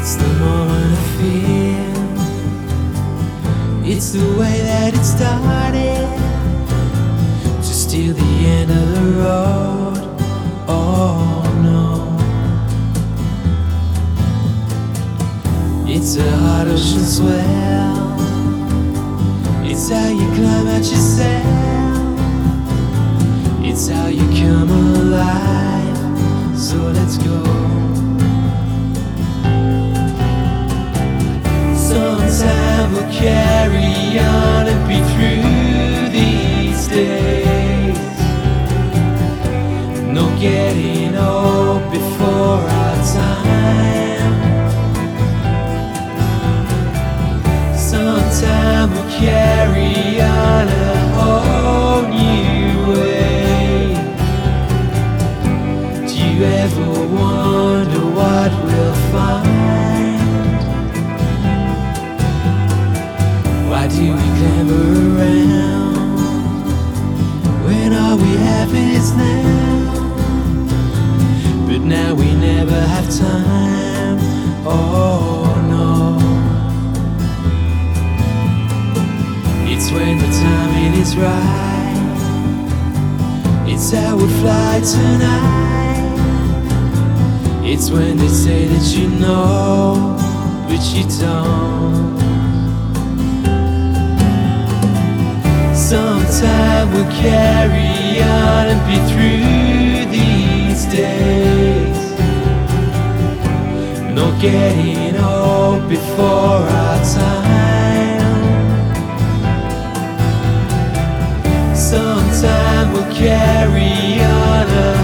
It's the moment I feel. It's the way that it started. Just till the end of the road. Oh no. It's a hard ocean swell. It's how you climb out yourself. It's how you come alive. So let's go. Sometime we'll carry on and be through these days. No getting old before our time. Sometime we'll carry on a whole new way. Do you ever wonder what we'll find? Why do we clamber around? When all we have is now. But now we never have time. Oh no. It's when the timing is right. It's how we fly tonight. It's when they say that you know, but you don't. Sometime we'll carry on and be through these days. No getting old before our time. Sometime we'll carry on